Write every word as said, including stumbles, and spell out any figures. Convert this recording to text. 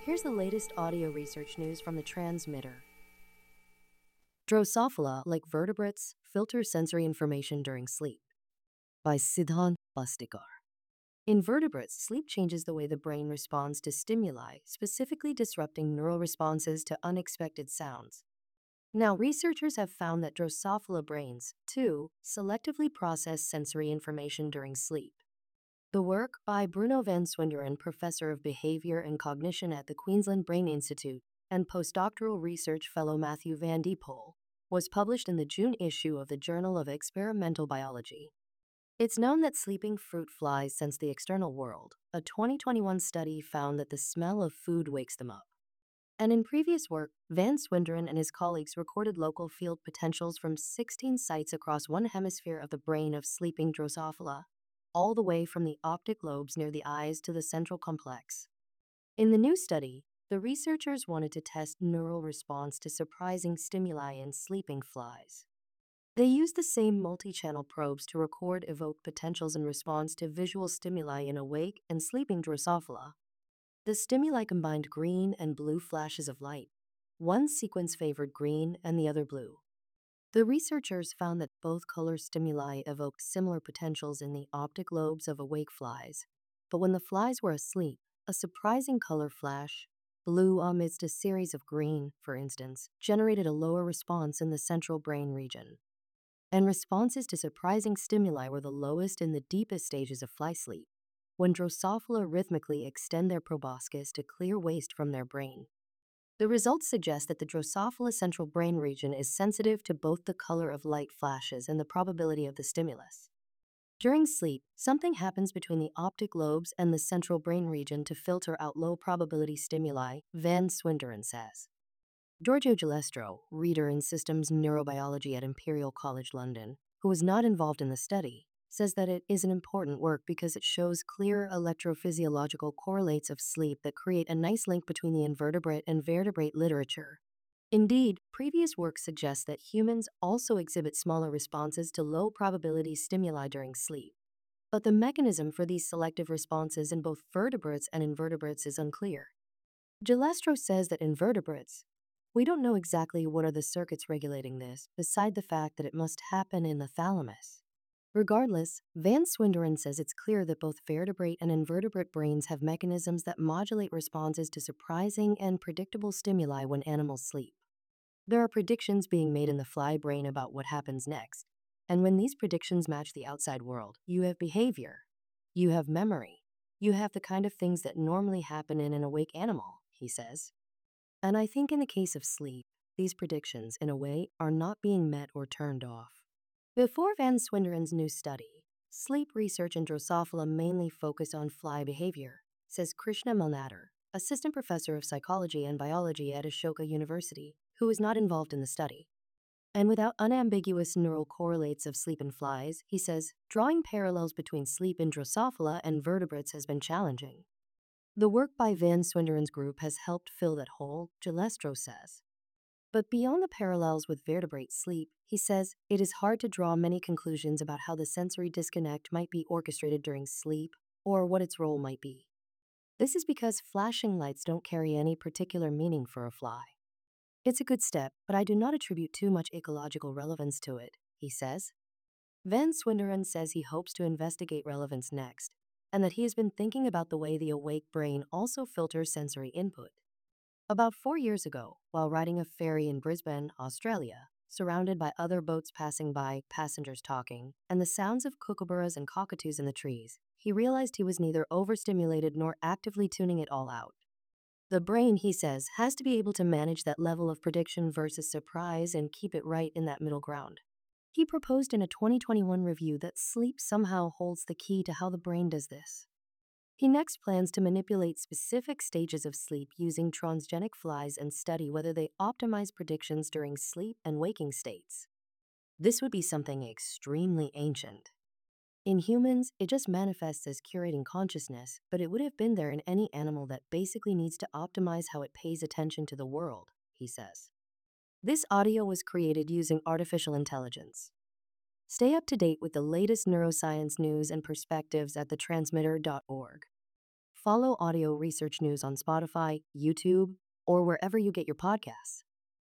Here's the latest audio research news from the transmitter. Drosophila, like vertebrates, filter sensory information during sleep. By Siddhant Bastikar. In vertebrates, sleep changes the way the brain responds to stimuli, specifically disrupting neural responses to unexpected sounds. Now, researchers have found that Drosophila brains, too, selectively process sensory information during sleep. The work by Bruno van Swinderen, professor of behavior and cognition at the Queensland Brain Institute, and postdoctoral research fellow Matthew van de Poel, was published in the June issue of the Journal of Experimental Biology. It's known that sleeping fruit flies sense the external world. A twenty twenty-one study found that the smell of food wakes them up. And in previous work, Van Swinderen and his colleagues recorded local field potentials from sixteen sites across one hemisphere of the brain of sleeping Drosophila, all the way from the optic lobes near the eyes to the central complex. In the new study, the researchers wanted to test neural response to surprising stimuli in sleeping flies. They used the same multi-channel probes to record evoked potentials in response to visual stimuli in awake and sleeping Drosophila. The stimuli combined green and blue flashes of light. One sequence favored green and the other blue. The researchers found that both color stimuli evoked similar potentials in the optic lobes of awake flies. But when the flies were asleep, a surprising color flash, blue amidst a series of green, for instance, generated a lower response in the central brain region. And responses to surprising stimuli were the lowest in the deepest stages of fly sleep, when Drosophila rhythmically extend their proboscis to clear waste from their brain. The results suggest that the Drosophila central brain region is sensitive to both the color of light flashes and the probability of the stimulus. During sleep, something happens between the optic lobes and the central brain region to filter out low probability stimuli, Van Swinderen says. Giorgio Gillestro, reader in systems neurobiology at Imperial College London, who was not involved in the study, says that it is an important work because it shows clear electrophysiological correlates of sleep that create a nice link between the invertebrate and vertebrate literature. Indeed, previous work suggests that humans also exhibit smaller responses to low probability stimuli during sleep. But the mechanism for these selective responses in both vertebrates and invertebrates is unclear. Gillestro says that in vertebrates, we don't know exactly what are the circuits regulating this, beside the fact that it must happen in the thalamus. Regardless, Van Swinderen says it's clear that both vertebrate and invertebrate brains have mechanisms that modulate responses to surprising and predictable stimuli when animals sleep. There are predictions being made in the fly brain about what happens next, and when these predictions match the outside world, you have behavior, you have memory, you have the kind of things that normally happen in an awake animal, he says. And I think in the case of sleep, these predictions, in a way, are not being met or turned off. Before Van Swinderen's new study, sleep research in Drosophila mainly focused on fly behavior, says Krishna Malnader, assistant professor of psychology and biology at Ashoka University, who was not involved in the study. And without unambiguous neural correlates of sleep in flies, he says, drawing parallels between sleep in Drosophila and vertebrates has been challenging. The work by Van Swinderen's group has helped fill that hole, Gillestro says. But beyond the parallels with vertebrate sleep, he says, it is hard to draw many conclusions about how the sensory disconnect might be orchestrated during sleep or what its role might be. This is because flashing lights don't carry any particular meaning for a fly. It's a good step, but I do not attribute too much ecological relevance to it, he says. Van Swinderen says he hopes to investigate relevance next, and that he has been thinking about the way the awake brain also filters sensory input. About four years ago, while riding a ferry in Brisbane, Australia, surrounded by other boats passing by, passengers talking, and the sounds of kookaburras and cockatoos in the trees, he realized he was neither overstimulated nor actively tuning it all out. The brain, he says, has to be able to manage that level of prediction versus surprise and keep it right in that middle ground. He proposed in a twenty twenty-one review that sleep somehow holds the key to how the brain does this. He next plans to manipulate specific stages of sleep using transgenic flies and study whether they optimize predictions during sleep and waking states. This would be something extremely ancient. In humans, it just manifests as curating consciousness, but it would have been there in any animal that basically needs to optimize how it pays attention to the world, he says. This audio was created using artificial intelligence. Stay up to date with the latest neuroscience news and perspectives at the transmitter dot org. Follow Audio Research News on Spotify, YouTube, or wherever you get your podcasts.